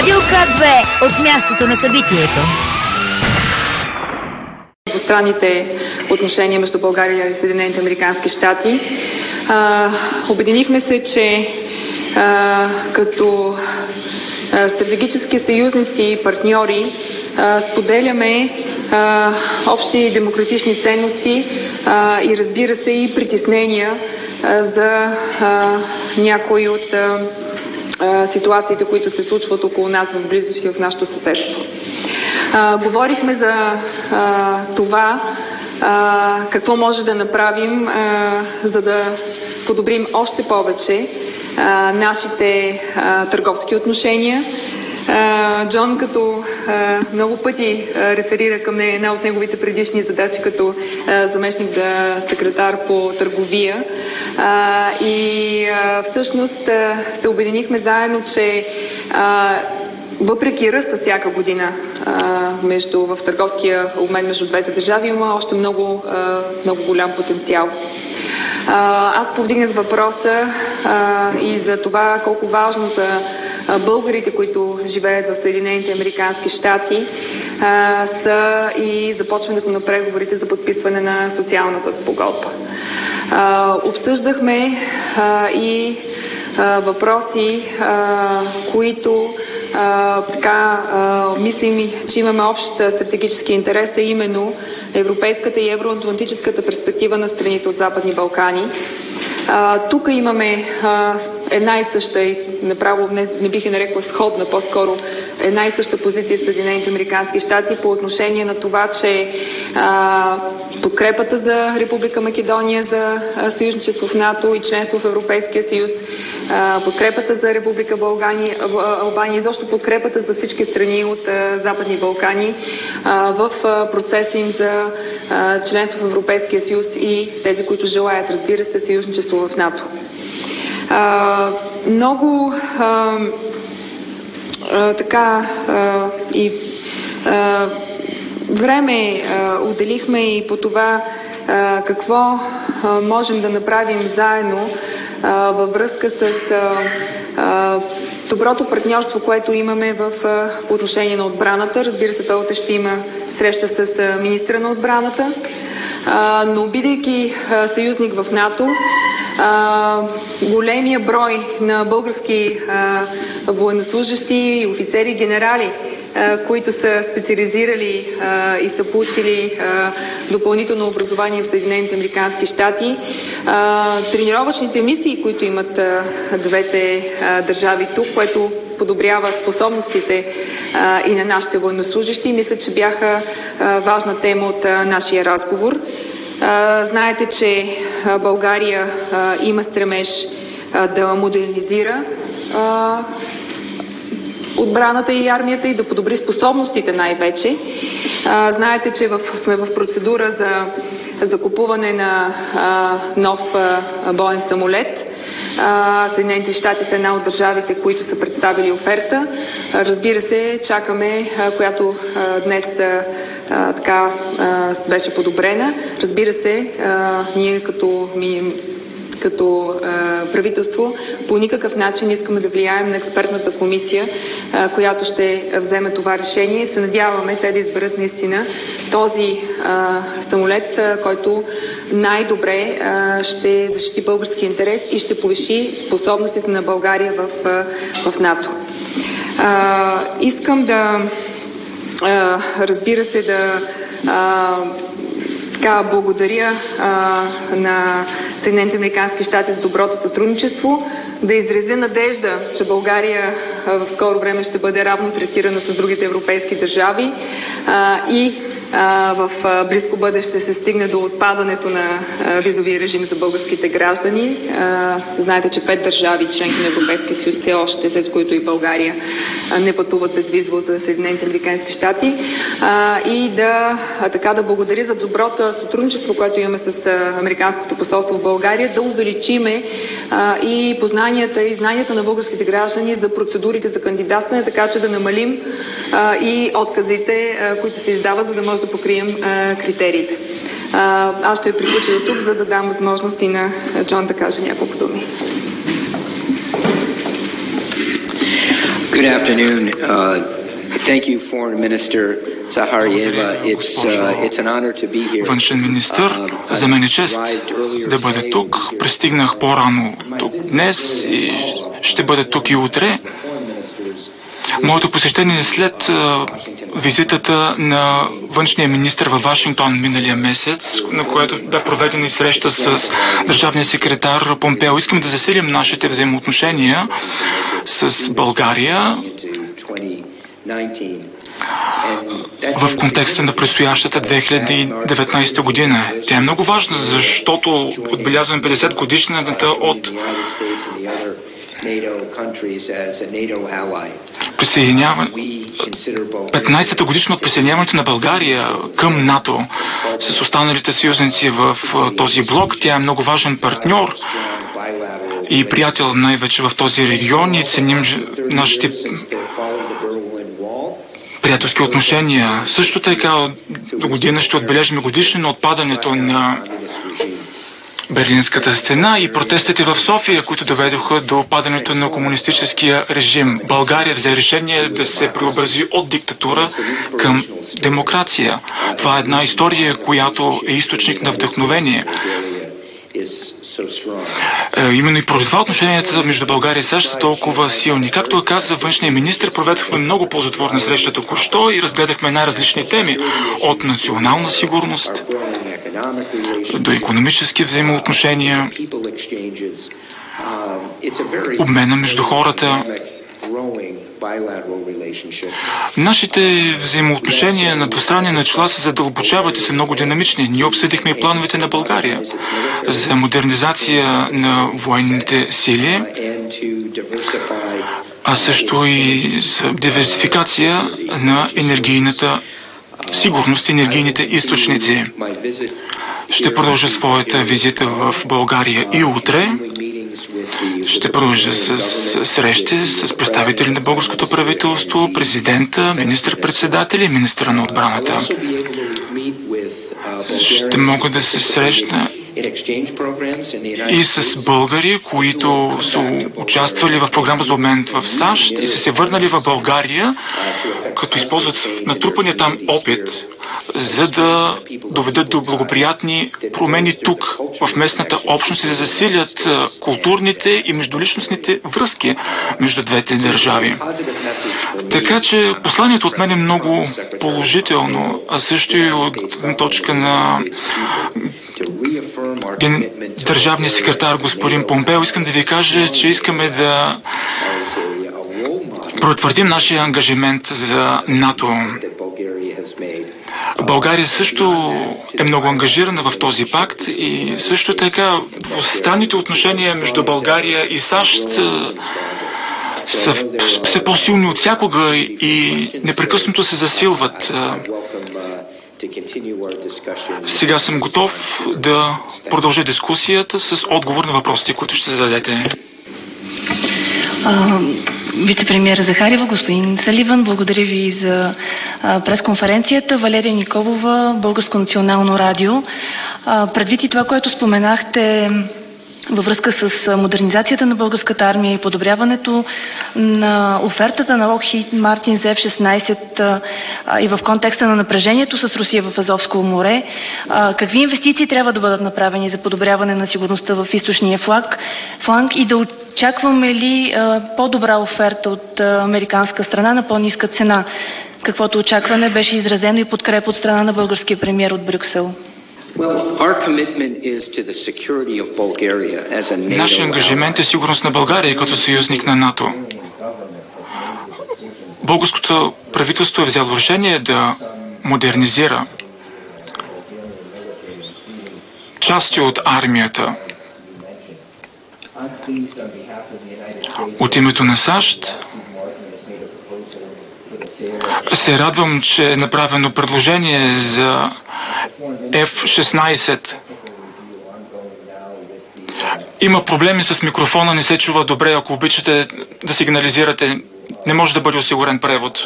Радио К2 от мястото на събитието. Двустранните отношения между България и Съединените американски щати. Обединихме се, че като стратегически съюзници и партньори споделяме общи демократични ценности и, разбира се, и притеснения за някои от ситуациите, които се случват около нас в близост и в нашето съседство. Говорихме за това какво може да направим, за да подобрим още повече нашите търговски отношения. Джон като много пъти реферира към една от неговите предишни задачи като заместник секретар по търговия. И всъщност се обединихме заедно, че въпреки ръста всяка година в търговския обмен между двете държави, има още много голям потенциал. Аз повдигнах въпроса и за това колко важно за българите, които живеят в Съединените американски щати, са и започването на преговорите за подписване на социалната спогодба. Обсъждахме и въпроси, които мислим, че имаме общ стратегически интерес, а именно европейската и евроатлантическата перспектива на страните от Западни Балкани. Тук имаме една и съща, направо не бих я нарекла сходна, по-скоро една и съща позиция в Съединените американски щати по отношение на това, че подкрепата за Република Македония за съюзничество в НАТО и членство в Европейския съюз, подкрепата за Република Албания и защо подкрепата за всички страни от Западни Балкани в процеса им за членство в Европейския съюз и тези, които желаят, разбира се, съюзничество в НАТО. Много време отделихме и по това какво можем да направим заедно във връзка с доброто партньорство, което имаме по отношение на отбраната. Разбира се, той ще има среща с министра на отбраната, но бидейки съюзник в НАТО, големия брой на български военнослужащи, офицери и генерали, които са специализирали и са получили допълнително образование в Съединените американски щати. Тренировъчните мисии, които имат двете държави тук, което подобрява способностите и на нашите военнослужащи, мисля, че бяха важна тема от нашия разговор. Знаете, че България има стремеж да модернизира отбраната и армията и да подобри способностите най-вече. Знаете, че сме в процедура за закупуване на нов боен самолет. Съединените щати са една от държавите, които са представили оферта. Разбира се, чакаме, която днес беше подобрена. Разбира се, ние като правителство по никакъв начин не искаме да влияем на експертната комисия, която ще вземе това решение и се надяваме те да изберат наистина този самолет, който най-добре ще защити български интерес и ще повиши способностите на България в НАТО. Искам да разбира се благодаря на Съединените американски щати за доброто сътрудничество, да изразя надежда, че България в скоро време ще бъде равно третирана с другите европейски държави и в близко бъдеще се стигне до отпадането на визовия режим за българските граждани. Знаете, че 5 държави, членки на Европейския съюз, все още, след които и България, не пътуват безвизово за Съединените американски щати. И да благодаря за доброто сътрудничество, което имаме с Американското посолство в България, да увеличиме и познанията и знанията на българските граждани за процедурите за кандидатстване, така че да намалим и отказите, които се издават, за да може да покрием критериите. Аз ще приключа до тук, за да дам възможност и на Джон да каже няколко думи. Good afternoon. Thank you, Foreign Minister Zaharyeva. It's an honor to be here. Външен министър, за мен е чест да бъда тук. Пристигнах по-рано тук днес и ще бъда тук и утре. Моето посещение е след визитата на външния министър във Вашингтон миналия месец, на което бе проведена и среща с държавния секретар Помпео. Искам да засилим нашите взаимоотношения с България в контекста на предстоящата 2019 година. Тя е много важна, защото отбелязваме 50 годишната от присъединяване, 15-та годишна от присъединяването на България към НАТО с останалите съюзници в този блок. Тя е много важен партньор и приятел най-вече в този регион и ценим нашите приятелски отношения. Също така до година ще отбележим годишни на отпадането на Берлинската стена и протестите в София, които доведоха до падането на комунистическия режим. България взе решение да се преобрази от диктатура към демокрация. Това е една история, която е източник на вдъхновение. Именно и поради това отношенията между България и САЩ са толкова силни. Както каза външния министр, проведохме много ползотворна среща току-що и разгледахме най-различни теми от национална сигурност до икономически взаимоотношения, обмена между хората. Нашите взаимоотношения на двустранни начала се задълбочават и са много динамични. Ние обсъдихме и плановете на България за модернизация на военните сили, а също и за диверсификация на енергийната сигурност и енергийните източници. Ще продължа своята визита в България и утре. Ще продължа с срещи с представители на българското правителство, президента, министър-председатели и министъра на отбраната. Ще мога да се срещна и с българи, които са участвали в програма за обмен в САЩ и са се върнали в България, като използват натрупания там опит, за да доведат до благоприятни промени тук, в местната общност и да засилят културните и междуличностните връзки между двете държави. Така че посланието от мен е много положително, а също и от точка на държавния секретар господин Помпео. Искам да ви кажа, че искаме да потвърдим нашия ангажимент за НАТО. България също е много ангажирана в този пакт и също така двустранните отношения между България и САЩ са все по-силни от всякога и непрекъснато се засилват. Сега съм готов да продължа дискусията с отговор на въпросите, които ще зададете. Вице-премиер Захариева, господин Саливан, благодаря ви за пресконференцията. Валерия Николова, Българско национално радио. Предвид и това, което споменахте във връзка с модернизацията на българската армия и подобряването на офертата на Lockheed Martin за F-16 и в контекста на напрежението с Русия в Азовско море, какви инвестиции трябва да бъдат направени за подобряване на сигурността в източния фланг и да очакваме ли по-добра оферта от американска страна на по-ниска цена? Каквото очакване беше изразено и подкрепа от страна на българския премиер от Брюксел. Нашия ангажимент е сигурност на България като съюзник на НАТО. Българското правителство е взело решение да модернизира части от армията. От името на САЩ се радвам, че е направено предложение за F-16. Има проблеми с микрофона, не се чува добре. Ако обичате да сигнализирате, не може да бъде осигурен превод.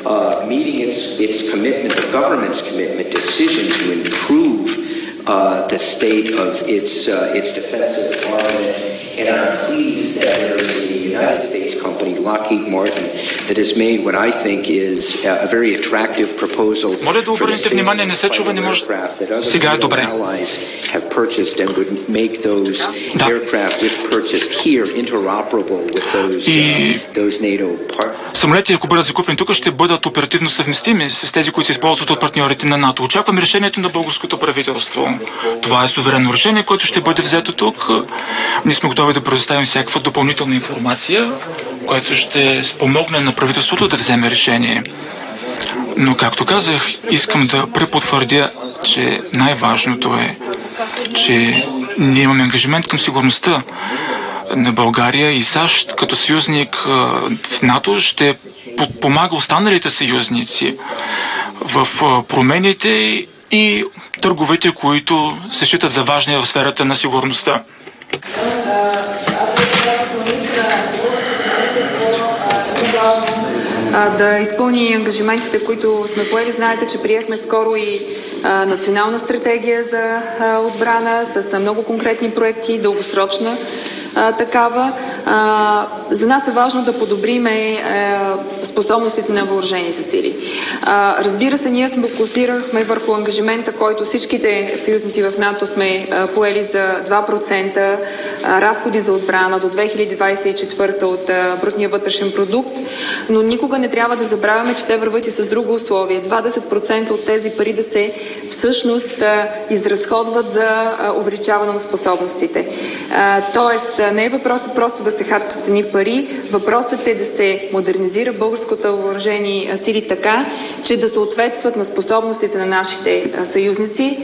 meeting its commitment, the government's commitment, decision to improve the state of its defensive armament. And I'm pleased that there is a United States company, Lockheed Martin, that has made what I think is a very attractive proposal for the sale of aircraft that other allies have purchased and would make those aircraft, if purchased here, interoperable with those NATO partners. Самолети, ако бъдат закупени тук, ще бъдат оперативно съвместими с тези, които се използват от партньорите на НАТО. Очакваме решението на българското правителство. Това е суверенно решение, което ще бъде взето тук. Ние сме готови да предоставим всякаква допълнителна информация, която ще спомогне на правителството да вземе решение. Но, както казах, искам да препотвърдя, че най-важното е, че ние имаме ангажимент към сигурността на България и САЩ като съюзник в НАТО ще подпомага останалите съюзници в промените и търговете, които се считат за важни в сферата на сигурността. Да изпълни ангажиментите, които сме поели. Знаете, че приехме скоро и национална стратегия за отбрана с много конкретни проекти, дългосрочна такава. За нас е важно да подобриме способностите на въоръжените сили. Разбира се, ние се фокусирахме върху ангажимента, който всичките съюзници в НАТО сме поели за 2% разходи за отбрана до 2024 от брутния вътрешен продукт, но никога не трябва да забравяме, че те върват и с друго условие. 20% от тези пари да се всъщност изразходват за увеличаване на способностите. Тоест, не е въпросът просто да се харчат едни пари, въпросът е да се модернизира българското въоръжени сили така, че да съответстват на способностите на нашите съюзници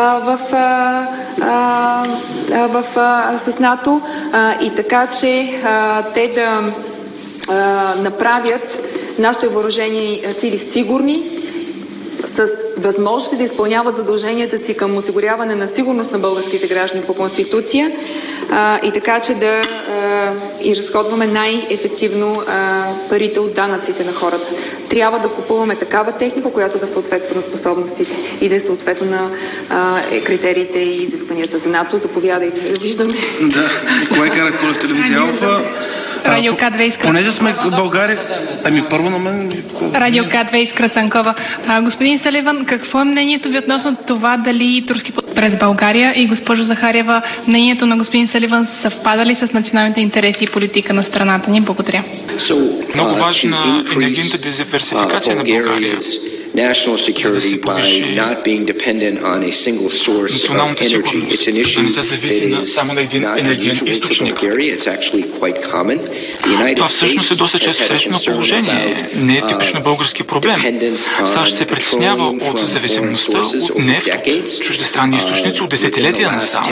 с НАТО и така, че те да направят нашите въоръжени сили сигурни, с възможности да изпълняват задълженията си към осигуряване на сигурност на българските граждани по Конституция и така, че да изразходваме най-ефективно парите от данъците на хората. Трябва да купуваме такава техника, която да съответства на способностите и да е съответно на критериите и изискванията за НАТО. Заповядайте. Виждаме. Да, Николай Караколев, телевизия Алфа. Радио К2 Искра. Понеже сме в България... първо на мен... Радио К2 Искра Цанкова. Господин Саливан, какво е мнението ви относно това дали турски през България и госпожо Захариева, мнението на господин Саливан съвпада ли с националните интереси и политика на страната ни? Благодаря. Много важна енергийната диверсификация на България. National security by not being dependent on a single source of energy. It's an issue that is not unusual to Bulgaria. It's actually quite common. Това всъщност е доста често срещано положение. Не е типично български проблем. САЩ се притеснява от зависимостта от нефт от чуждестранни източници от десетилетия насам.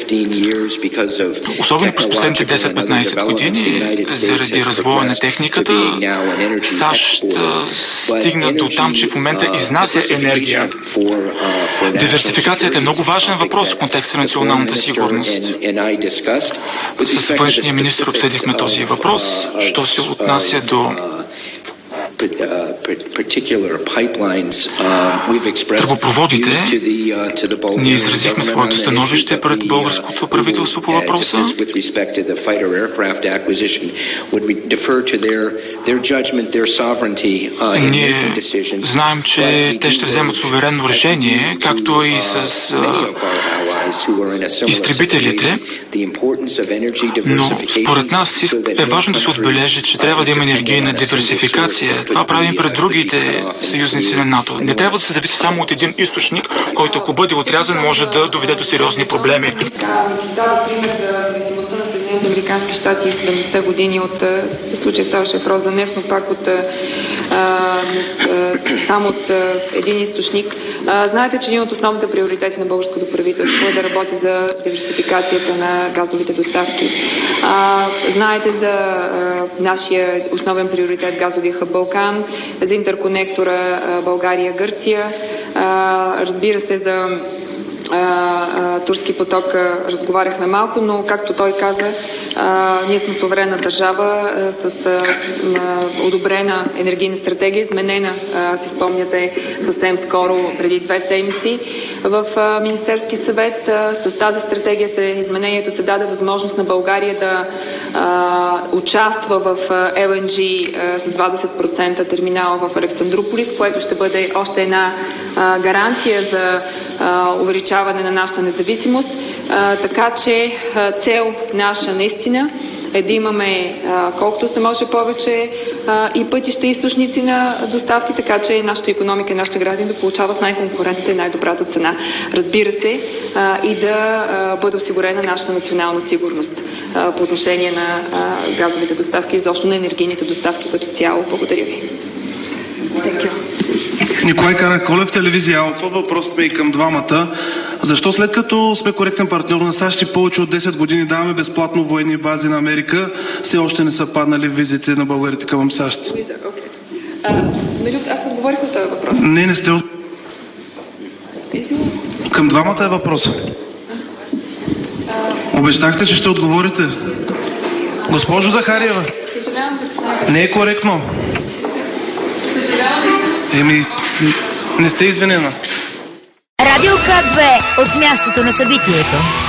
Особено през последните 10-15 години, заради развоя на техниката, САЩ стигна до там, че в момента изнася енергия. Диверсификацията е много важен въпрос в контекста на националната сигурност. С външния министър обсъдихме този въпрос, що се отнася до тръбопроводите. Ние изразихме своето становище пред българското правителство по въпроса. Ние знаем, че те ще вземат суверенно решение, както и с изтребителите, но според нас е важно да се отбележи, че трябва да има енергийна диверсификация. Това правим пред другите съюзници на НАТО. Не трябва да се зависи само от един източник, който ако бъде отрязан, може да доведе до сериозни проблеми. Дава пример за зависимостта на Съединените американски щати и 70-те години от случая ставаше въпрос за нефт, но пак само от един източник. Знаете, че един от основните приоритети на българското правителство е да работи за диверсификацията на газовите доставки. Знаете за нашия основен приоритет газовия хъб Балкан, за интерконектора България-Гърция, разбира се за Турски поток разговаряхме малко, но както той каза, ние сме суверенна държава с одобрена енергийна стратегия, изменена, си спомняте, съвсем скоро, преди 2 седмици в Министерски съвет. С тази стратегия изменението се даде възможност на България да участва в LNG с 20% терминала в Александруполис, което ще бъде още една гаранция за увеличаване на нашата независимост. Така че цел наша наистина е да имаме колкото се може повече и пътища и източници на доставки, така че нашата икономика и нашите граждани да получават най-конкурентната и най-добрата цена. Разбира се, и да бъде осигурена нашата национална сигурност по отношение на газовите доставки и изобщо на енергийните доставки като цяло. Благодаря ви. Thank you. Николай Караколев, телевизия Алфа. Въпросът ми е към двамата. Защо след като сме коректен партньор на САЩ и повече от 10 години даваме безплатно военни бази на Америка, все още не са паднали визите на българите към САЩ? Аз отговорих на този въпрос. Не сте. Към двамата е въпросът. Обещахте, че ще отговорите. Госпожо Захариева, не е коректно. Не сте извинена. Радио К2 от мястото на събитието.